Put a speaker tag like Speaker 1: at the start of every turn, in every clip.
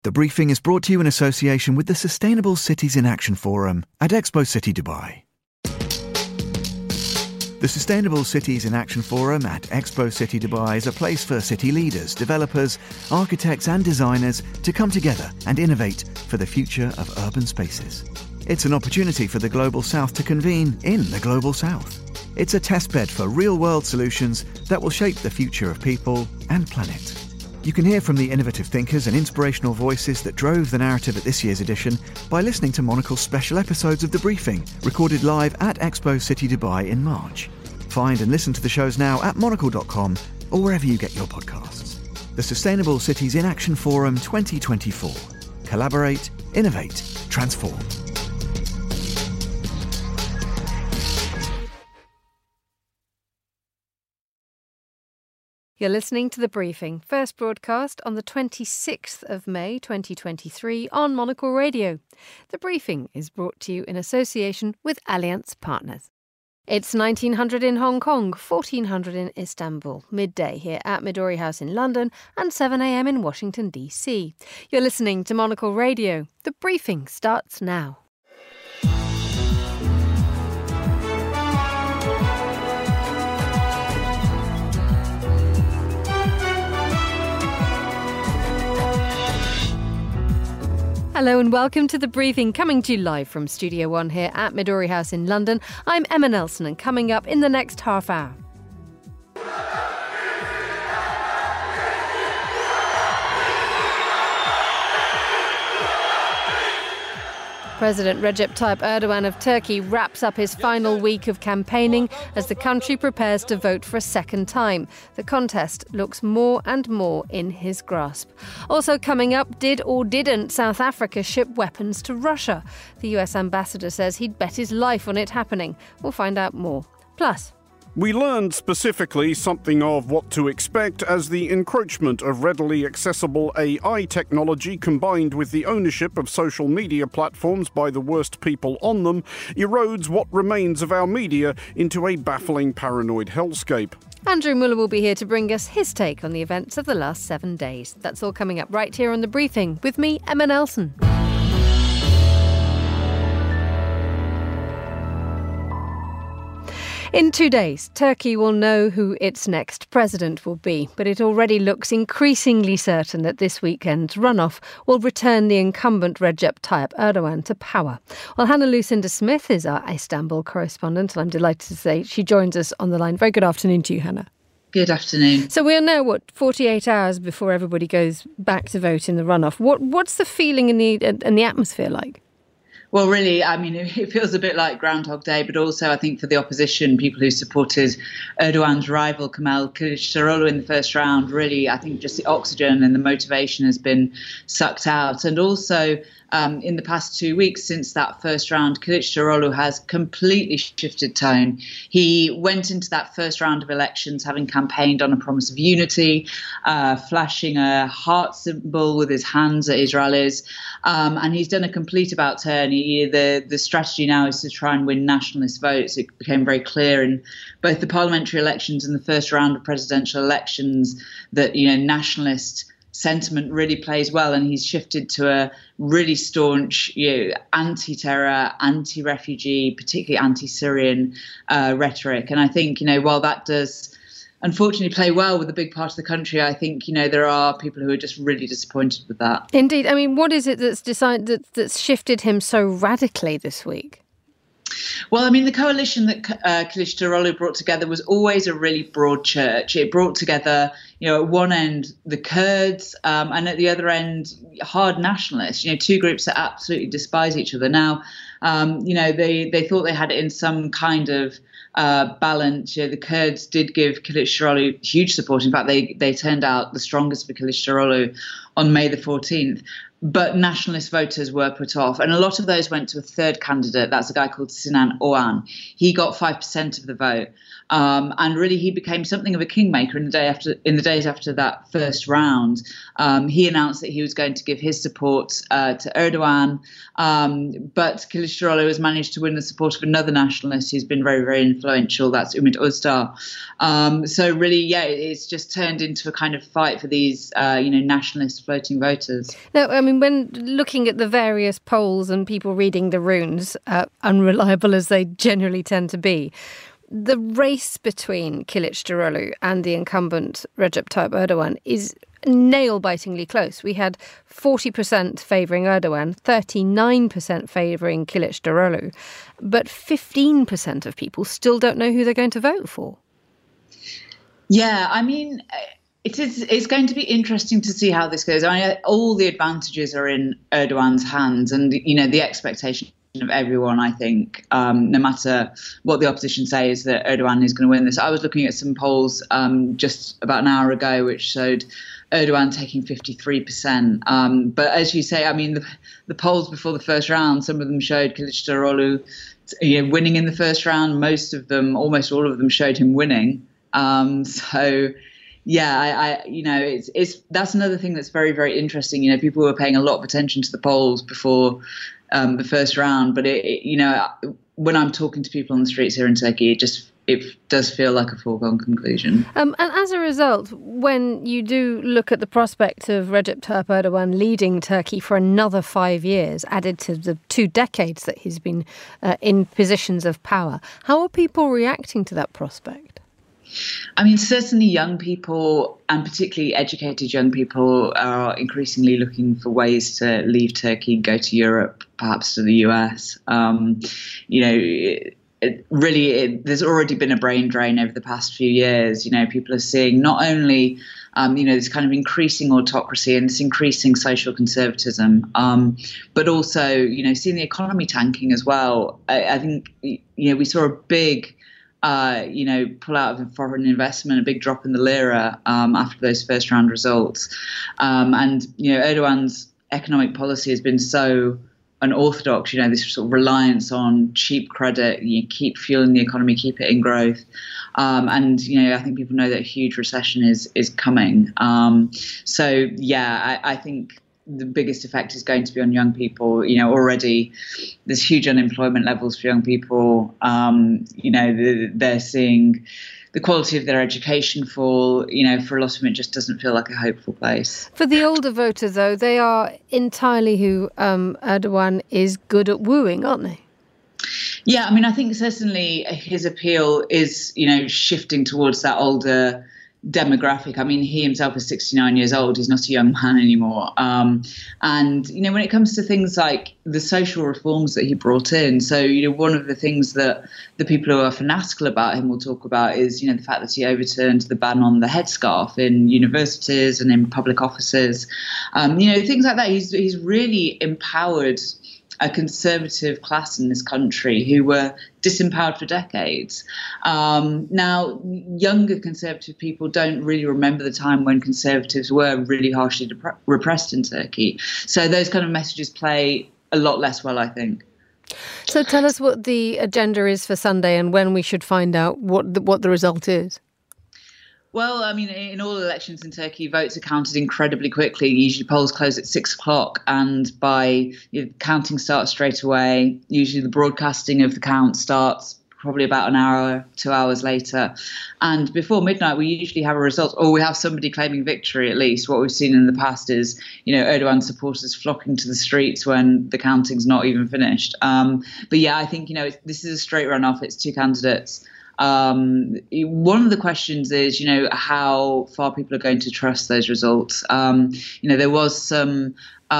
Speaker 1: The briefing is brought to you in association with the Sustainable Cities in Action Forum at Expo City Dubai. The Sustainable Cities in Action Forum at Expo City Dubai is a place for city leaders, developers, architects and designers to come together and innovate for the future of urban spaces. It's an opportunity for the Global South to convene in the Global South. It's a testbed for real-world solutions that will shape the future of people and planet. You can hear from the innovative thinkers and inspirational voices that drove the narrative at this year's edition by listening to Monocle's special episodes of The Briefing, recorded live at Expo City Dubai in March. Find and listen to the shows now at monocle.com or wherever you get your podcasts. The Sustainable Cities in Action Forum 2024. Collaborate, innovate, transform.
Speaker 2: You're listening to The Briefing, first broadcast on the 26th of May 2023 on Monocle Radio. The Briefing is brought to you in association with Alliance Partners. It's 1900 in Hong Kong, 1400 in Istanbul, midday here at Midori House in London and 7 a.m. in Washington, D.C. You're listening to Monocle Radio. The Briefing starts now. Hello and welcome to The Briefing, coming to you live from Studio One here at Midori House in London. I'm Emma Nelson, and coming up in the next half hour. President Recep Tayyip Erdogan of Turkey wraps up his final week of campaigning as the country prepares to vote for a second time. The contest looks more and more in his grasp. Also coming up, did or didn't South Africa ship weapons to Russia? The US ambassador says he'd bet his life on it happening. We'll find out more. Plus,
Speaker 3: we learned specifically something of what to expect as the encroachment of readily accessible AI technology combined with the ownership of social media platforms by the worst people on them erodes what remains of our media into a baffling paranoid hellscape.
Speaker 2: Andrew Muller will be here to bring us his take on the events of the last 7 days. That's all coming up right here on The Briefing with me, Emma Nelson. In 2 days, Turkey will know who its next president will be, but it already looks increasingly certain that this weekend's runoff will return the incumbent Recep Tayyip Erdogan to power. Well, Hannah Lucinda Smith is our Istanbul correspondent, and I'm delighted to say she joins us on the line. Very good afternoon to you, Hannah.
Speaker 4: Good afternoon.
Speaker 2: So we're now, 48 hours before everybody goes back to vote in the runoff. What's the feeling in the atmosphere like?
Speaker 4: Well, really, I mean, it feels a bit like Groundhog Day, but also I think for the opposition, people who supported Erdogan's rival, Kemal Kılıçdaroğlu, in the first round, really, I think just the oxygen and the motivation has been sucked out. And also, in the past 2 weeks since that first round, Kılıçdaroğlu has completely shifted tone. He went into that first round of elections having campaigned on a promise of unity, flashing a heart symbol with his hands at Israelis, and he's done a complete about-turn. The strategy now is to try and win nationalist votes. It became very clear in both the parliamentary elections and the first round of presidential elections that, nationalist sentiment really plays well, and he's shifted to a really staunch, anti-terror, anti-refugee, particularly anti-Syrian rhetoric. And I think, while that does unfortunately play well with a big part of the country, I think, there are people who are just really disappointed with that.
Speaker 2: Indeed. I mean, what is it that's shifted him so radically this week?
Speaker 4: Well, I mean, the coalition that Kılıçdaroğlu brought together was always a really broad church. It brought together, at one end, the Kurds, and at the other end, hard nationalists, two groups that absolutely despise each other. Now, they thought they had it in some kind of balance. The Kurds did give Kılıçdaroğlu huge support. In fact, they turned out the strongest for Kılıçdaroğlu on May the 14th. But nationalist voters were put off. And a lot of those went to a third candidate. That's a guy called Sinan Oğan. He got 5% of the vote. And really, he became something of a kingmaker in the days after that first round. He announced that he was going to give his support to Erdogan. But Kılıçdaroğlu has managed to win the support of another nationalist who's been very, very influential. That's Ümit Özdağ. So really, it's just turned into a kind of fight for these, nationalist floating voters.
Speaker 2: Now, I mean, when looking at the various polls and people reading the runes, unreliable as they generally tend to be, the race between Kılıçdaroğlu and the incumbent Recep Tayyip Erdogan is nail-bitingly close. We had 40% favouring Erdogan, 39% favouring Kılıçdaroğlu, but 15% of people still don't know who they're going to vote for.
Speaker 4: Yeah, I mean, it's going to be interesting to see how this goes. I mean, all the advantages are in Erdogan's hands, and the expectation of everyone, I think, no matter what the opposition say, is that Erdogan is going to win this. I was looking at some polls just about an hour ago, which showed Erdogan taking 53%. But as you say, I mean, the polls before the first round, some of them showed Kılıçdaroğlu winning in the first round. Most of them, almost all of them, showed him winning. So, yeah, that's another thing that's very, very interesting. People were paying a lot of attention to the polls before the first round, but when I'm talking to people on the streets here in Turkey, it does feel like a foregone conclusion.
Speaker 2: And as a result, when you do look at the prospect of Recep Tayyip Erdogan leading Turkey for another 5 years, added to the 2 decades that he's been in positions of power, how are people reacting to that prospect?
Speaker 4: I mean, certainly young people, and particularly educated young people, are increasingly looking for ways to leave Turkey, go to Europe, perhaps to the US. There's already been a brain drain over the past few years. People are seeing not only, this kind of increasing autocracy and this increasing social conservatism, but also, seeing the economy tanking as well. I think, we saw a big pull out of foreign investment, a big drop in the lira after those first round results. And Erdogan's economic policy has been so unorthodox, this sort of reliance on cheap credit, keep fueling the economy, keep it in growth. And I think people know that a huge recession is coming. I think the biggest effect is going to be on young people. Already there's huge unemployment levels for young people. They're seeing the quality of their education fall. For a lot of them, it just doesn't feel like a hopeful place.
Speaker 2: For the older voters, though, they are entirely who Erdogan is good at wooing, aren't they?
Speaker 4: Yeah, I mean, I think certainly his appeal is, shifting towards that older demographic. I mean, he himself is 69 years old. He's not a young man anymore. And, when it comes to things like the social reforms that he brought in, so, one of the things that the people who are fanatical about him will talk about is, the fact that he overturned the ban on the headscarf in universities and in public offices, things like that. He's really empowered a conservative class in this country who were disempowered for decades. Now, younger conservative people don't really remember the time when conservatives were really harshly repressed in Turkey. So those kind of messages play a lot less well, I think.
Speaker 2: So tell us what the agenda is for Sunday and when we should find out what the result is.
Speaker 4: Well, I mean, in all elections in Turkey, votes are counted incredibly quickly. Usually polls close at 6:00 and counting starts straight away. Usually the broadcasting of the count starts probably about an hour, 2 hours later. And before midnight, we usually have a result, or we have somebody claiming victory at least. What we've seen in the past is, Erdogan supporters flocking to the streets when the counting's not even finished. But yeah, I think, this is a straight runoff. It's 2 candidates. One of the questions is, how far people are going to trust those results. There was some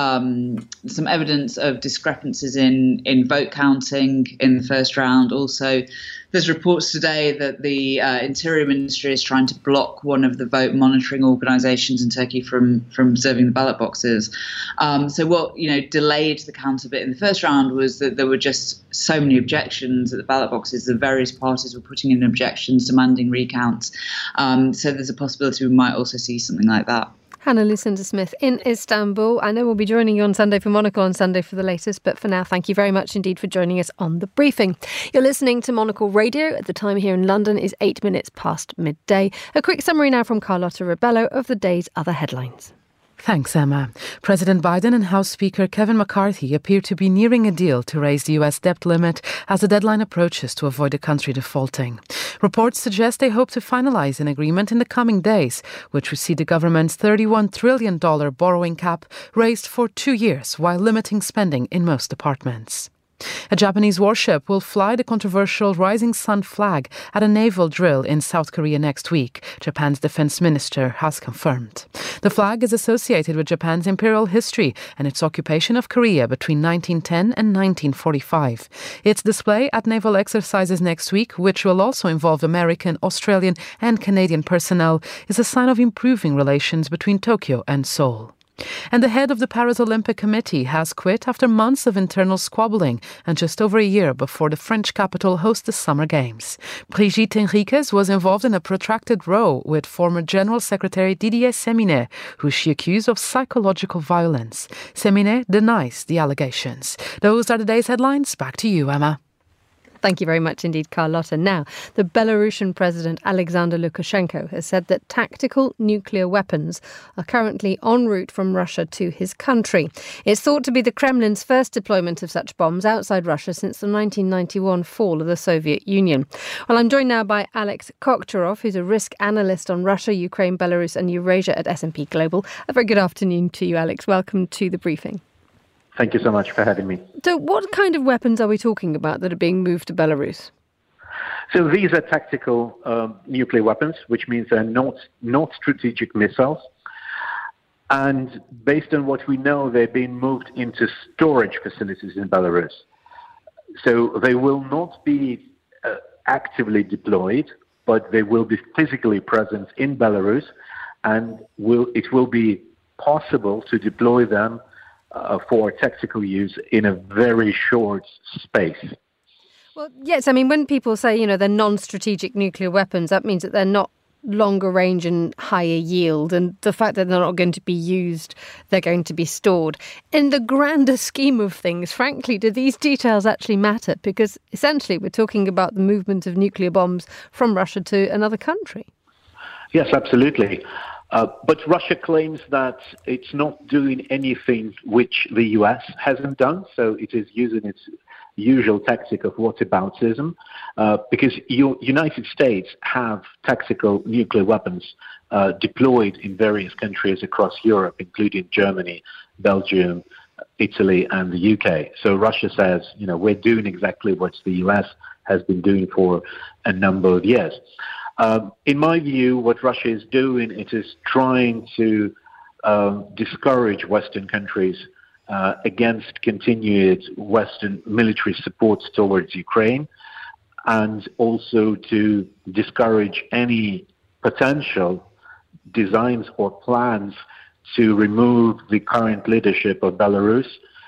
Speaker 4: evidence of discrepancies in vote counting in the first round. Also, there's reports today that the Interior Ministry is trying to block one of the vote monitoring organisations in Turkey from observing the ballot boxes. So what delayed the count a bit in the first round was that there were just so many objections at the ballot boxes. The various parties were putting in objections, demanding recounts. So there's a possibility we might also see something like that.
Speaker 2: Hannah Lucinda-Smith in Istanbul. I know we'll be joining you on Sunday for Monocle on Sunday for the latest, but for now, thank you very much indeed for joining us on The Briefing. You're listening to Monocle Radio. At the time here in London is 8 minutes past midday. A quick summary now from Carlotta Rebello of the day's other headlines.
Speaker 5: Thanks, Emma. President Biden and House Speaker Kevin McCarthy appear to be nearing a deal to raise the US debt limit as the deadline approaches to avoid the country defaulting. Reports suggest they hope to finalize an agreement in the coming days, which would see the government's $31 trillion borrowing cap raised for 2 years while limiting spending in most departments. A Japanese warship will fly the controversial Rising Sun flag at a naval drill in South Korea next week, Japan's defense minister has confirmed. The flag is associated with Japan's imperial history and its occupation of Korea between 1910 and 1945. Its display at naval exercises next week, which will also involve American, Australian and Canadian personnel, is a sign of improving relations between Tokyo and Seoul. And the head of the Paris Olympic Committee has quit after months of internal squabbling and just over a year before the French capital hosts the Summer Games. Brigitte Henriques was involved in a protracted row with former General Secretary Didier Séminet, who she accused of psychological violence. Séminet denies the allegations. Those are the day's headlines. Back to you, Emma.
Speaker 2: Thank you very much indeed, Carlotta. Now, the Belarusian President Alexander Lukashenko has said that tactical nuclear weapons are currently en route from Russia to his country. It's thought to be the Kremlin's first deployment of such bombs outside Russia since the 1991 fall of the Soviet Union. Well, I'm joined now by Alex Kochtarov, who's a risk analyst on Russia, Ukraine, Belarus and Eurasia at S&P Global. A very good afternoon to you, Alex. Welcome to the briefing.
Speaker 6: Thank you so much for having me.
Speaker 2: So what kind of weapons are we talking about that are being moved to Belarus?
Speaker 6: So these are tactical nuclear weapons, which means they're not strategic missiles. And based on what we know, they're being moved into storage facilities in Belarus. So they will not be actively deployed, but they will be physically present in Belarus, and it will be possible to deploy them for tactical use in a very short space.
Speaker 2: Well, yes, I mean, when people say, they're non-strategic nuclear weapons, that means that they're not longer range and higher yield, and the fact that they're not going to be used, they're going to be stored. In the grander scheme of things, frankly, do these details actually matter? Because essentially we're talking about the movement of nuclear bombs from Russia to another country.
Speaker 6: Yes, absolutely. But Russia claims that it's not doing anything which the US hasn't done, so it is using its usual tactic of whataboutism, because United States have tactical nuclear weapons deployed in various countries across Europe, including Germany, Belgium, Italy, and the UK. So Russia says, we're doing exactly what the US has been doing for a number of years. In my view, what Russia is doing, it is trying to discourage Western countries against continued Western military support towards Ukraine, and also to discourage any potential designs or plans to remove the current leadership of Belarus,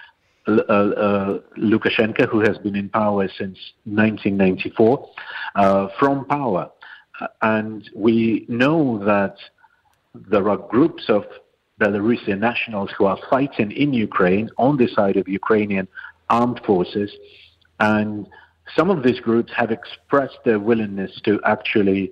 Speaker 6: Lukashenko, who has been in power since 1994, from power. And we know that there are groups of Belarusian nationals who are fighting in Ukraine on the side of Ukrainian armed forces, and some of these groups have expressed their willingness to actually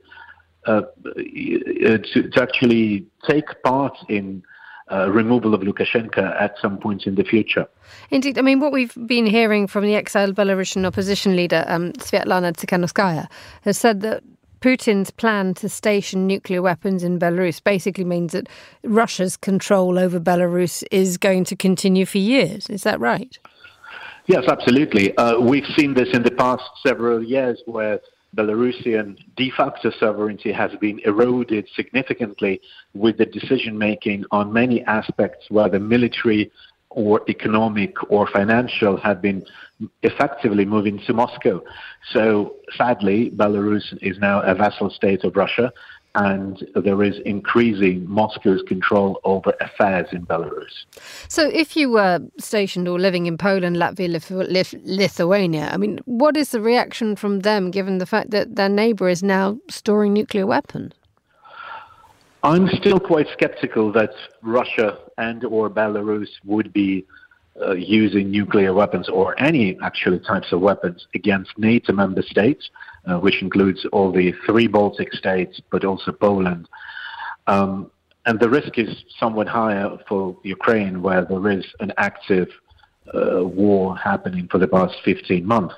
Speaker 6: take part in removal of Lukashenko at some point in the future.
Speaker 2: Indeed. I mean, what we've been hearing from the exiled Belarusian opposition leader, Svetlana Tsikhanouskaya, has said that Putin's plan to station nuclear weapons in Belarus basically means that Russia's control over Belarus is going to continue for years. Is that right?
Speaker 6: Yes, absolutely. We've seen this in the past several years, where Belarusian de facto sovereignty has been eroded significantly with the decision-making on many aspects, whether military or economic or financial, have been effectively moving to Moscow. So sadly, Belarus is now a vassal state of Russia, and there is increasing Moscow's control over affairs in Belarus.
Speaker 2: So if you were stationed or living in Poland, Latvia, Lithuania, I mean, what is the reaction from them given the fact that their neighbour is now storing nuclear weapons?
Speaker 6: I'm still quite skeptical that Russia and or Belarus would be using nuclear weapons or any actually types of weapons against NATO member states, which includes all the 3 Baltic states, but also Poland. And the risk is somewhat higher for Ukraine, where there is an active war happening for the past 15 months.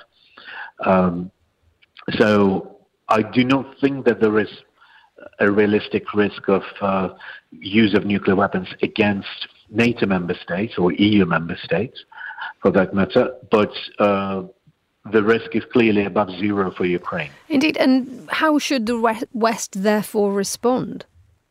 Speaker 6: So I do not think that there is a realistic risk of use of nuclear weapons against NATO member states or EU member states, for that matter. But the risk is clearly above zero for Ukraine.
Speaker 2: Indeed. And how should the West therefore respond?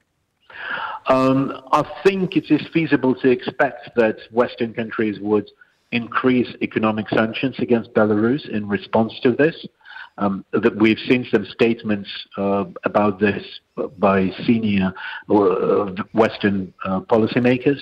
Speaker 6: I think it is feasible to expect that Western countries would increase economic sanctions against Belarus in response to this. That we've seen some statements about this by senior Western policymakers,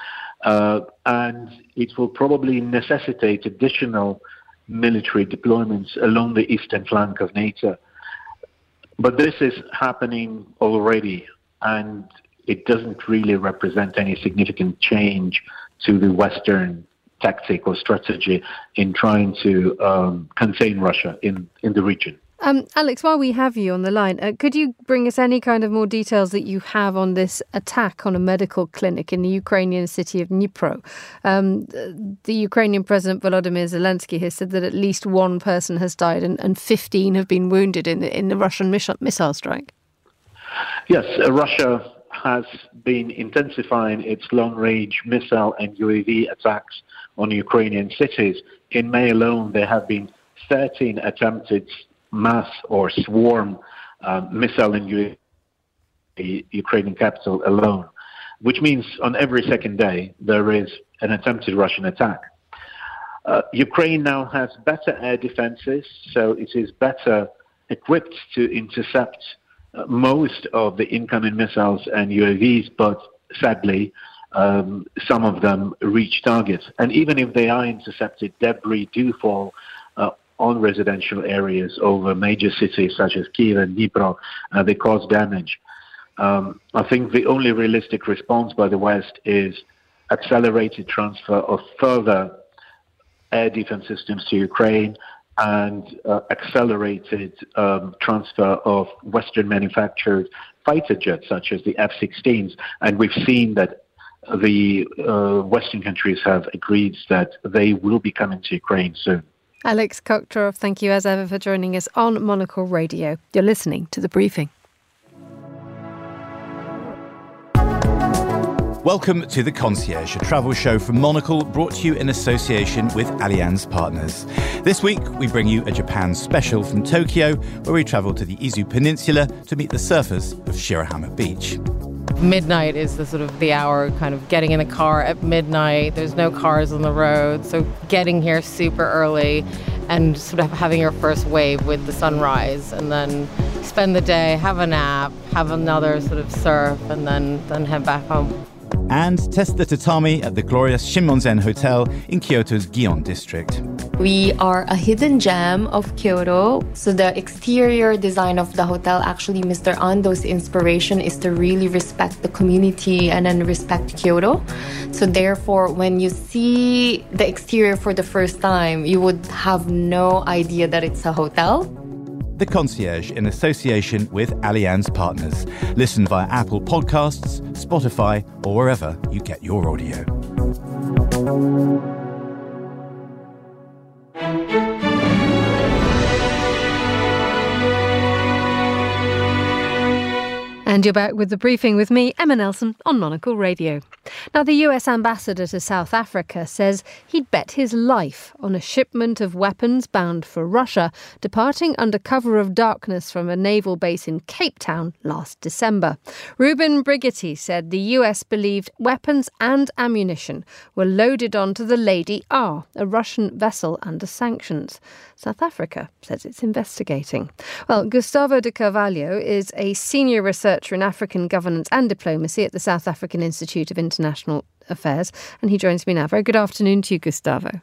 Speaker 6: and it will probably necessitate additional military deployments along the eastern flank of NATO. But this is happening already, and it doesn't really represent any significant change to the Western tactic or strategy in trying to contain Russia in the region.
Speaker 2: Alex, while we have you on the line, could you bring us any kind of more details that you have on this attack on a medical clinic in the Ukrainian city of Dnipro? The Ukrainian President Volodymyr Zelensky has said that at least one person has died and 15 have been wounded in the Russian missile strike.
Speaker 6: Yes, Russia has been intensifying its long-range missile and UAV attacks on Ukrainian cities. In May alone, there have been 13 attempted mass or swarm missile and UAV Ukrainian capital alone, which means on every second day there is an attempted Russian attack. Ukraine now has better air defenses, so it is better equipped to intercept most of the incoming missiles and UAVs, but sadly, some of them reach targets. And even if they are intercepted, debris do fall on residential areas over major cities such as Kyiv and Dnipro. They cause damage. I think the only realistic response by the West is accelerated transfer of further air defense systems to Ukraine and accelerated transfer of Western manufactured fighter jets such as the F-16s. And we've seen that the Western countries have agreed that they will be coming to Ukraine soon.
Speaker 2: Alex Koktorov, thank you as ever for joining us on Monocle Radio. You're listening to The Briefing.
Speaker 7: Welcome to The Concierge, a travel show from Monocle brought to you in association with Allianz Partners. This week, we bring you a Japan special from Tokyo, where we travel to the Izu Peninsula to meet the surfers of Shirahama Beach.
Speaker 8: Midnight is the hour, kind of getting in a car at midnight. There's no cars on the road, so getting here super early and sort of having your first wave with the sunrise, and then spend the day, have a nap, have another sort of surf, and then head back home.
Speaker 7: And test the tatami at the glorious Shinmonsen Hotel in Kyoto's Gion district.
Speaker 9: We are a hidden gem of Kyoto. So the exterior design of the hotel, actually Mr. Ando's inspiration is to really respect the community and then respect Kyoto. So therefore, when you see the exterior for the first time, you would have no idea that it's a hotel.
Speaker 7: The Concierge in association with Allianz Partners. Listen via Apple Podcasts, Spotify, or wherever you get your audio.
Speaker 2: And you're back with The Briefing with me, Emma Nelson, on Monocle Radio. Now, the US ambassador to South Africa says he'd bet his life on a shipment of weapons bound for Russia, departing under cover of darkness from a naval base in Cape Town last December. Ruben Brigitte said the US believed weapons and ammunition were loaded onto the Lady R, a Russian vessel under sanctions. South Africa says it's investigating. Well, Gustavo de Carvalho is a senior researcher in African governance and diplomacy at the South African Institute of International Affairs, and he joins me now. Very good afternoon to you, Gustavo.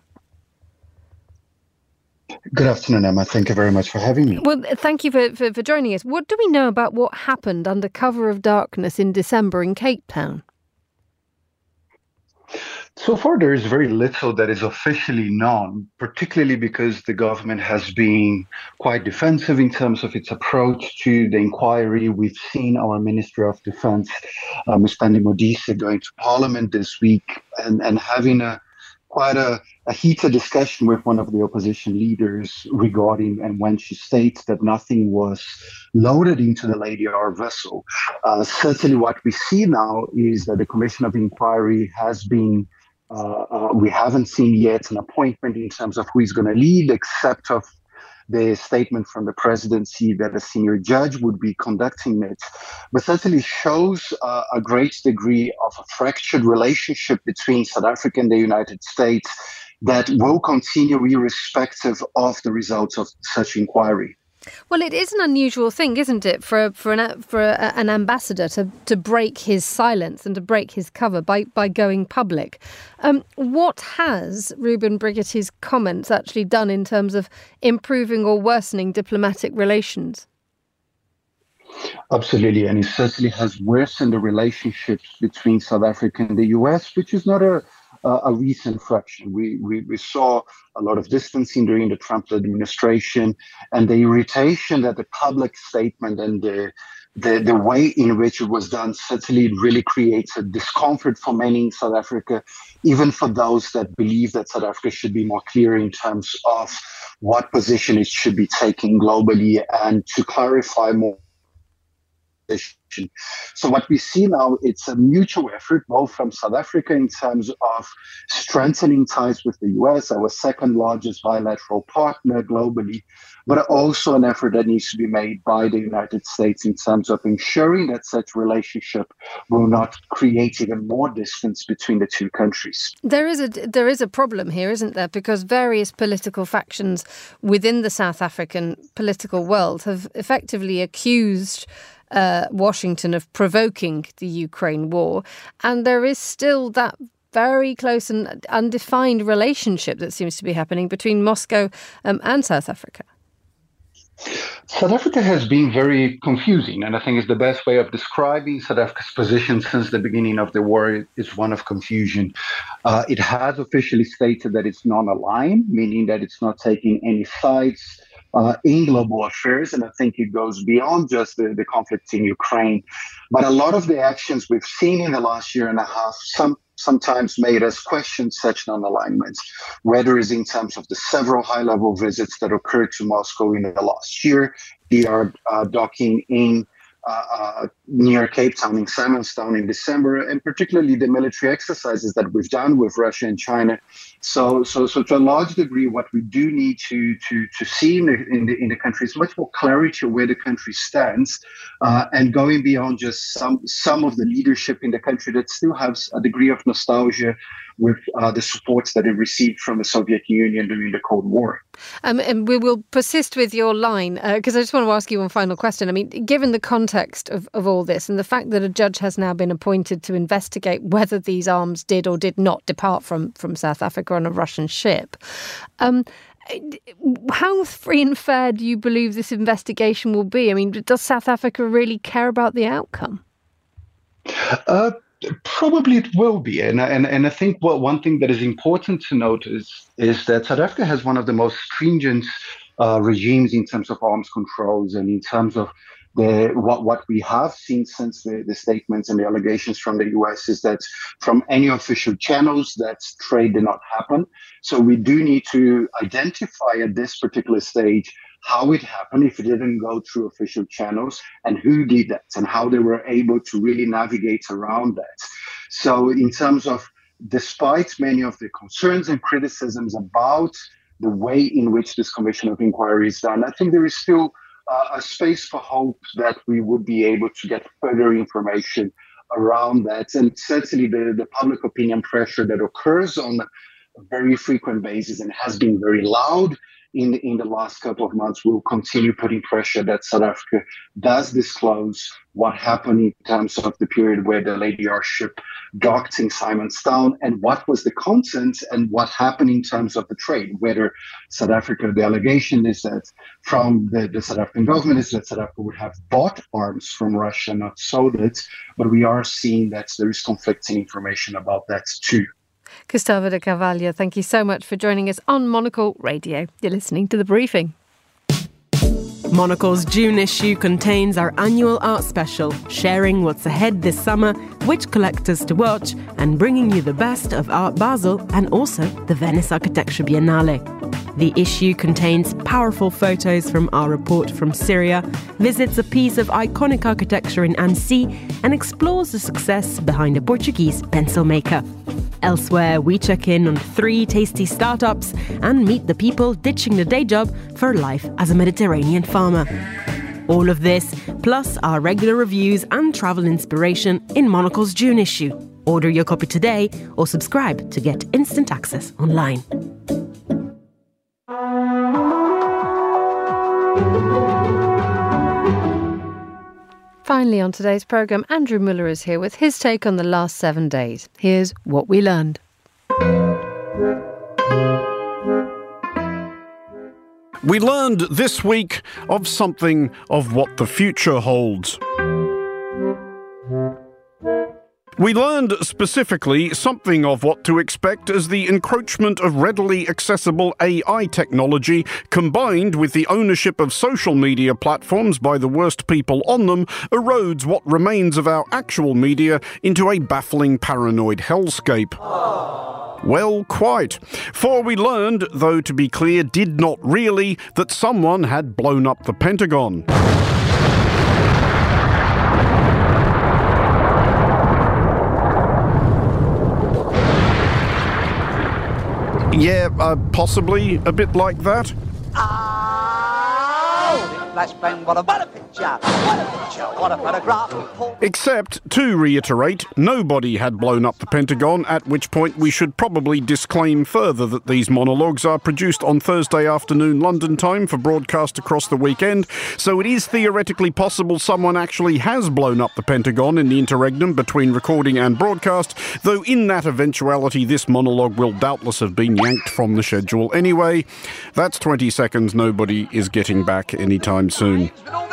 Speaker 10: Good afternoon, Emma. Thank you very much for having me.
Speaker 2: Well, thank you for joining us. What do we know about what happened under cover of darkness in December in Cape Town?
Speaker 10: So far, there is very little that is officially known, particularly because the government has been quite defensive in terms of its approach to the inquiry. We've seen our Minister of Defense, Ms. Pandey Modise, going to Parliament this week and having quite a heated discussion with one of the opposition leaders regarding, and when she states that nothing was loaded into the Lady R vessel. Certainly what we see now is that the Commission of Inquiry has been we haven't seen yet an appointment in terms of who is going to lead, except of the statement from the presidency that a senior judge would be conducting it. But certainly shows a great degree of a fractured relationship between South Africa and the United States that will continue irrespective of the results of such inquiry.
Speaker 2: Well, it is an unusual thing, isn't it, for an ambassador to break his silence and to break his cover by going public. What has Ruben Brigitti's comments actually done in terms of improving or worsening diplomatic relations?
Speaker 10: Absolutely, and it certainly has worsened the relationships between South Africa and the US, which is not a recent fraction. We saw a lot of distancing during the Trump administration, and the irritation that the public statement and the way in which it was done certainly really creates a discomfort for many in South Africa, even for those that believe that South Africa should be more clear in terms of what position it should be taking globally and to clarify more. So what we see now, it's a mutual effort, both from South Africa in terms of strengthening ties with the US, our second largest bilateral partner globally, but also an effort that needs to be made by the United States in terms of ensuring that such relationship will not create even more distance between the two countries.
Speaker 2: There is a problem here, isn't there? Because various political factions within the South African political world have effectively accused Washington of provoking the Ukraine war, and there is still that very close and undefined relationship that seems to be happening between Moscow and South Africa.
Speaker 10: South Africa has been very confusing, and I think it's the best way of describing South Africa's position since the beginning of the war is one of confusion. It has officially stated that it's non-aligned, meaning that it's not taking any sides in global affairs, and I think it goes beyond just the conflict in Ukraine. But a lot of the actions we've seen in the last year and a half sometimes made us question such non-alignments, whether it's in terms of the several high-level visits that occurred to Moscow in the last year, the docking in near Cape Town in Simonstown in December, and particularly the military exercises that we've done with Russia and China. So to a large degree, what we do need to see in the country is much more clarity of where the country stands, and going beyond just some of the leadership in the country that still has a degree of nostalgia with the supports that it received from the Soviet Union during the Cold War.
Speaker 2: And we will persist with your line, because I just want to ask you one final question. I mean, given the context of all this and the fact that a judge has now been appointed to investigate whether these arms did or did not depart from South Africa on a Russian ship, how free and fair do you believe this investigation will be? I mean, does South Africa really care about the outcome?
Speaker 10: Probably it will be. And I think one thing that is important to note is that South Africa has one of the most stringent regimes in terms of arms controls and in terms of what we have seen since the statements and the allegations from the US is that from any official channels, that trade did not happen. So we do need to identify at this particular stage how it happened, if it didn't go through official channels, and who did that, and how they were able to really navigate around that. So in terms of, despite many of the concerns and criticisms about the way in which this Commission of Inquiry is done, I think there is still a space for hope that we would be able to get further information around that. And certainly the public opinion pressure that occurs on a very frequent basis and has been very loud in the last couple of months will continue putting pressure that South Africa does disclose what happened in terms of the period where the Lady R ship docked in Simonstown and what was the content and what happened in terms of the trade, whether South Africa, the allegation is that from the South African government is that South Africa would have bought arms from Russia, not sold it, but we are seeing that there is conflicting information about that too.
Speaker 2: Gustavo de Carvalho, thank you so much for joining us on Monocle Radio. You're listening to The Briefing.
Speaker 11: Monocle's June issue contains our annual art special, sharing what's ahead this summer, which collectors to watch, and bringing you the best of Art Basel and also the Venice Architecture Biennale. The issue contains powerful photos from our report from Syria, visits a piece of iconic architecture in Annecy, and explores the success behind a Portuguese pencil maker. Elsewhere, we check in on 3 tasty startups and meet the people ditching the day job for life as a Mediterranean farmer. All of this, plus our regular reviews and travel inspiration in Monocle's June issue. Order your copy today or subscribe to get instant access online.
Speaker 2: Finally, on today's programme, Andrew Muller is here with his take on the last 7 days. Here's what we learned.
Speaker 3: We learned this week of something of what the future holds. We learned specifically something of what to expect as the encroachment of readily accessible AI technology, combined with the ownership of social media platforms by the worst people on them, erodes what remains of our actual media into a baffling paranoid hellscape. Well, quite. For we learned, though to be clear, did not really, that someone had blown up the Pentagon. Yeah, possibly a bit like that.
Speaker 12: Flashbang, what a picture, what a photograph.
Speaker 3: Except, to reiterate, nobody had blown up the Pentagon, at which point we should probably disclaim further that these monologues are produced on Thursday afternoon London time for broadcast across the weekend, so it is theoretically possible someone actually has blown up the Pentagon in the interregnum between recording and broadcast, though in that eventuality this monologue will doubtless have been yanked from the schedule anyway. That's 20 seconds nobody is getting back anytime soon.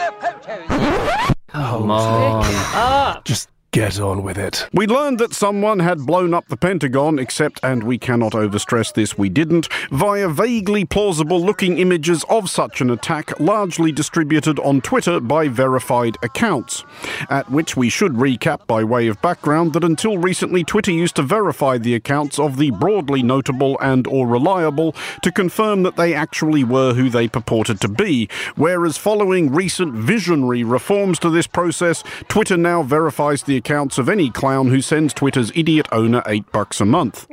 Speaker 13: Come on. Just get on with it.
Speaker 3: We learned that someone had blown up the Pentagon, except, and we cannot overstress this, we didn't, via vaguely plausible-looking images of such an attack largely distributed on Twitter by verified accounts. At which we should recap by way of background that until recently Twitter used to verify the accounts of the broadly notable and or reliable to confirm that they actually were who they purported to be, whereas following recent visionary reforms to this process, Twitter now verifies the accounts of any clown who sends Twitter's idiot owner $8 a month.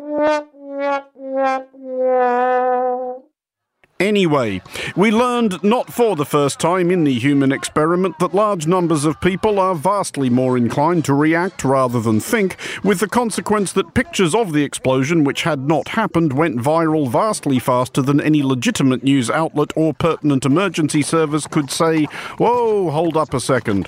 Speaker 3: Anyway, we learned not for the first time in the human experiment that large numbers of people are vastly more inclined to react rather than think, with the consequence that pictures of the explosion which had not happened went viral vastly faster than any legitimate news outlet or pertinent emergency service could say, "Whoa, hold up a second."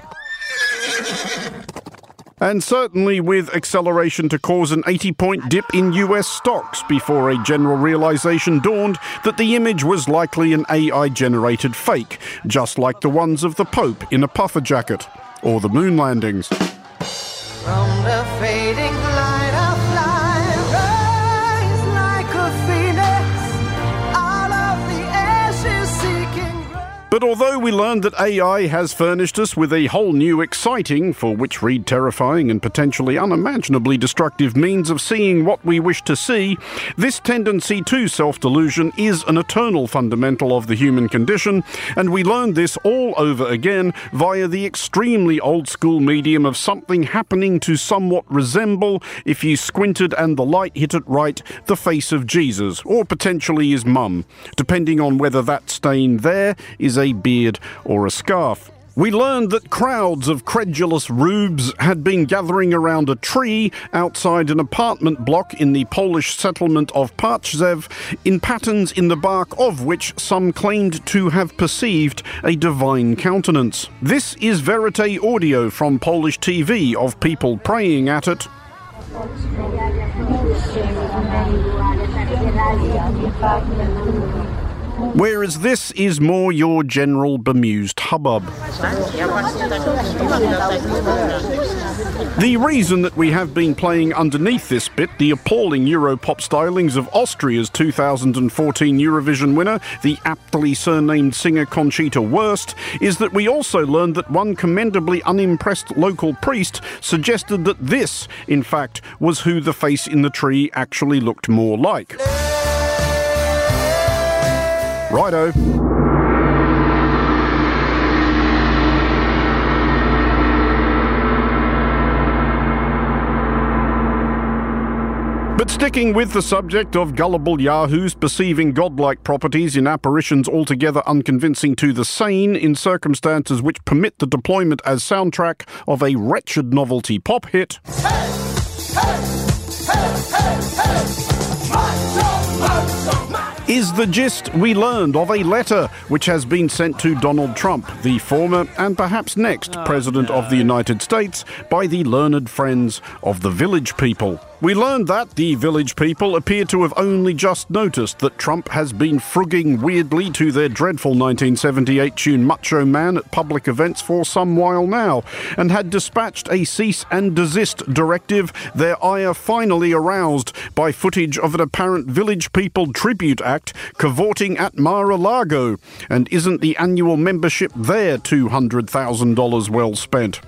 Speaker 3: And certainly with acceleration to cause an 80-point dip in US stocks before a general realization dawned that the image was likely an AI-generated fake, just like the ones of the Pope in a puffer jacket, or the moon landings.
Speaker 12: From the fading light of life, rise like a phoenix, out of the ashes seeking.
Speaker 3: But although we learned that AI has furnished us with a whole new exciting, for which read terrifying and potentially unimaginably destructive means of seeing what we wish to see, this tendency to self-delusion is an eternal fundamental of the human condition, and we learned this all over again via the extremely old-school medium of something happening to somewhat resemble, if you squinted and the light hit it right, the face of Jesus, or potentially his mum, depending on whether that stain there is a beard or a scarf. We learned that crowds of credulous rubes had been gathering around a tree outside an apartment block in the Polish settlement of Parchzew, in patterns in the bark of which some claimed to have perceived a divine countenance. This is Verite audio from Polish TV of people praying at it. Whereas this is more your general bemused hubbub. The reason that we have been playing underneath this bit the appalling Europop stylings of Austria's 2014 Eurovision winner, the aptly surnamed singer Conchita Wurst, is that we also learned that one commendably unimpressed local priest suggested that this, in fact, was who the face in the tree actually looked more like. Righto. But sticking with the subject of gullible yahoos perceiving godlike properties in apparitions altogether unconvincing to the sane in circumstances which permit the deployment as soundtrack of a wretched novelty pop hit. Is the gist we learned of a letter which has been sent to Donald Trump, the former and perhaps next President of the United States, by the learned friends of the Village People. We learned that the Village People appear to have only just noticed that Trump has been frugging weirdly to their dreadful 1978 tune Macho Man at public events for some while now, and had dispatched a cease and desist directive, their ire finally aroused by footage of an apparent Village People tribute act cavorting at Mar-a-Lago. And isn't the annual membership there $200,000 well spent?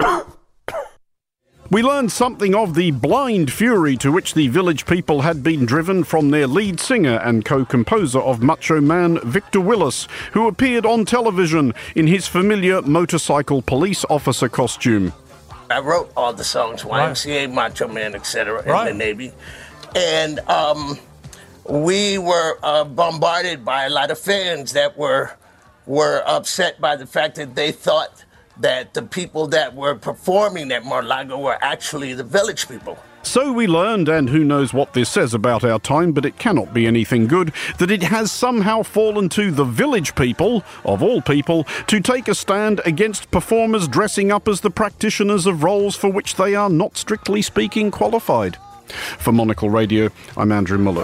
Speaker 3: We learned something of the blind fury to which the Village People had been driven from their lead singer and co-composer of Macho Man, Victor Willis, who appeared on television in his familiar motorcycle police officer costume.
Speaker 14: I wrote all the songs, YMCA, Macho Man, etc., in the Navy. And we were bombarded by a lot of fans that were upset by the fact that they thought that the people that were performing at Mar-a-Lago were actually the Village People.
Speaker 3: So we learned, and who knows what this says about our time, but it cannot be anything good, that it has somehow fallen to the Village People, of all people, to take a stand against performers dressing up as the practitioners of roles for which they are not strictly speaking qualified. For Monocle Radio, I'm Andrew Muller.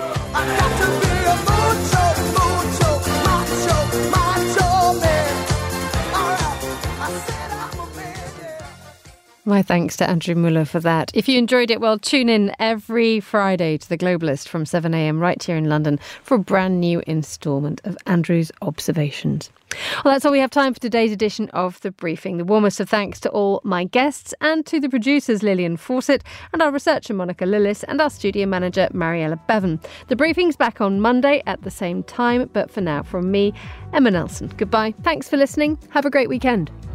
Speaker 2: My thanks to Andrew Muller for that. If you enjoyed it, well, tune in every Friday to The Globalist from 7 a.m. right here in London for a brand new instalment of Andrew's Observations. Well, that's all we have time for today's edition of The Briefing. The warmest of thanks to all my guests and to the producers Lillian Fawcett and our researcher Monica Lillis and our studio manager Mariella Bevan. The Briefing's back on Monday at the same time, but for now from me, Emma Nelson. Goodbye. Thanks for listening. Have a great weekend.